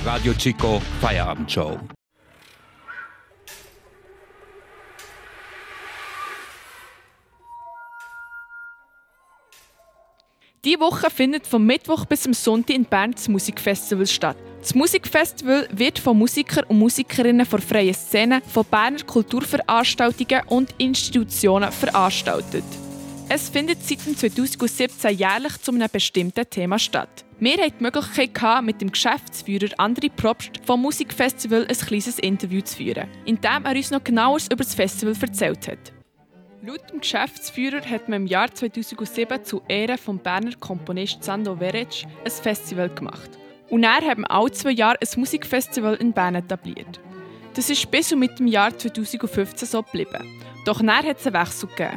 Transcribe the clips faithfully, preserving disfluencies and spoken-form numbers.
Radio Chico Feierabendshow. Diese Woche findet vom Mittwoch bis zum Sonntag in Bern das Musikfestival statt. Das Musikfestival wird von Musikern und Musikerinnen von freien Szenen, von Berner Kulturveranstaltungen und Institutionen veranstaltet. Es findet seit zweitausendsiebzehn jährlich zu einem bestimmten Thema statt. Wir hatten die Möglichkeit, mit dem Geschäftsführer André Probst vom Musikfestival ein kleines Interview zu führen, in dem er uns noch genaueres über das Festival erzählt hat. Laut dem Geschäftsführer hat man im Jahr zweitausendsieben zu Ehren vom Berner Komponist Sando Verec ein Festival gemacht. Und er hat man alle zwei Jahre ein Musikfestival in Bern etabliert. Das ist bis und mit dem Jahr zweitausendfünfzehn so geblieben. Doch dann hat es einen Wechsel gegeben.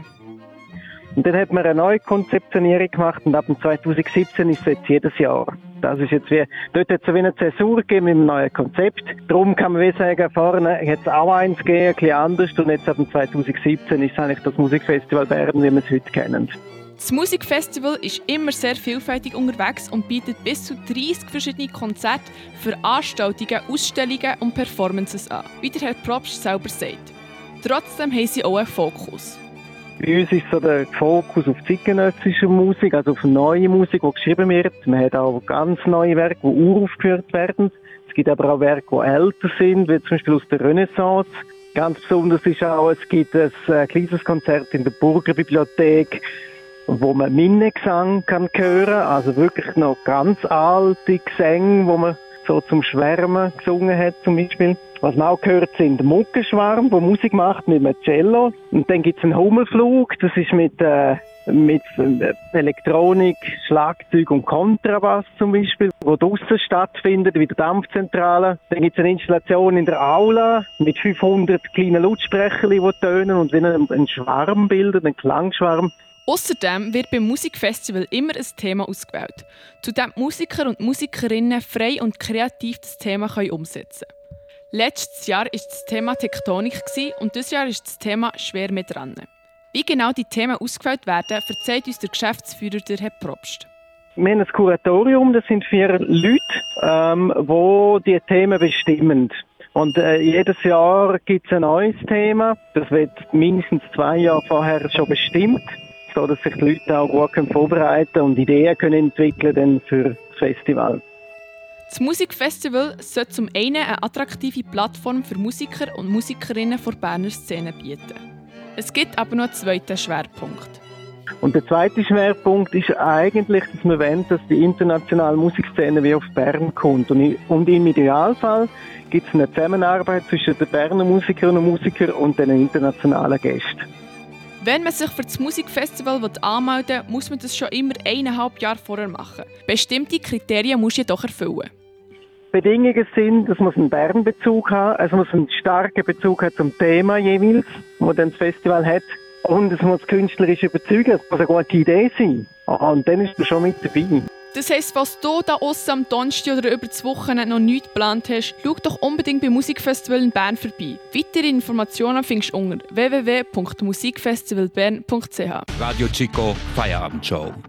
Und dann hat man eine neue Konzeptionierung gemacht und ab zweitausendsiebzehn ist es jetzt jedes Jahr. Das ist jetzt wie, dort hat es wie eine Zäsur gegeben mit einem neuen Konzept. Darum kann man wie sagen, vorne hat es auch eins gegeben, ein bisschen anders. Und jetzt ab zweitausendsiebzehn ist es eigentlich das Musikfestival Bern, wie wir es heute kennen. Das Musikfestival ist immer sehr vielfältig unterwegs und bietet bis zu dreissig verschiedene Konzerte, Veranstaltungen, Ausstellungen und Performances an, wie der Herr Probst selber sagt. Trotzdem haben sie auch einen Fokus. Bei uns ist so der Fokus auf zeitgenössische Musik, also auf neue Musik, die geschrieben wird. Man hat auch ganz neue Werke, die uraufgeführt werden. Es gibt aber auch Werke, die älter sind, wie zum Beispiel aus der Renaissance. Ganz besonders ist auch, es gibt ein äh, kleines Konzert in der Burgerbibliothek, wo man Minnegesang kann hören, also wirklich noch ganz alte Gesänge, wo man so zum Schwärmen gesungen hat zum Beispiel. Was man auch gehört, sind Muckenschwarm, der Musik macht mit einem Cello. Und dann gibt es einen Hummelflug, das ist mit, äh, mit äh, Elektronik, Schlagzeug und Kontrabass zum Beispiel, wo draussen stattfindet, wie der Dampfzentrale. Dann gibt es eine Installation in der Aula mit fünfhundert kleinen Lautsprechern, die tönen und wie einen, einen Schwarm bilden, einen Klangschwarm. Außerdem wird beim Musikfestival immer ein Thema ausgewählt, zu dem Musiker und Musikerinnen frei und kreativ das Thema umsetzen können. Letztes Jahr war das Thema Tektonik und dieses Jahr ist das Thema Schwer mit dran. Wie genau die Themen ausgewählt werden, erzählt uns der Geschäftsführer, der Herr Probst. Wir haben ein Kuratorium, das sind vier Leute, ähm, die die Themen bestimmen. Und äh, jedes Jahr gibt es ein neues Thema. Das wird mindestens zwei Jahre vorher schon bestimmt, so dass sich die Leute auch gut vorbereiten können und Ideen können entwickeln können für das Festival. Das Musikfestival soll zum einen eine attraktive Plattform für Musiker und Musikerinnen der Berner Szene bieten. Es gibt aber noch einen zweiten Schwerpunkt. Und der zweite Schwerpunkt ist eigentlich, dass wir wollen, dass die internationale Musikszene wie auf Bern kommt. Und im Idealfall gibt es eine Zusammenarbeit zwischen den Berner Musikerinnen und Musikern und den internationalen Gästen. Wenn man sich für das Musikfestival anmelden will, muss man das schon immer eineinhalb Jahre vorher machen. Bestimmte Kriterien muss jedoch erfüllen. Bedingungen sind, dass man einen Bern-Bezug hat, also man einen starken Bezug hat zum Thema jeweils, das dann das Festival hat. Und es muss künstlerisch überzeugen, es muss eine gute Idee sein. Und dann ist man schon mit dabei. Das heisst, falls du da aussen am Donnerstag oder über das Wochenende noch nichts geplant hast, schau doch unbedingt beim Musikfestival in Bern vorbei. Weitere Informationen findest du unter w w w punkt musikfestivalbern punkt c h. Radio Chico Feierabendshow.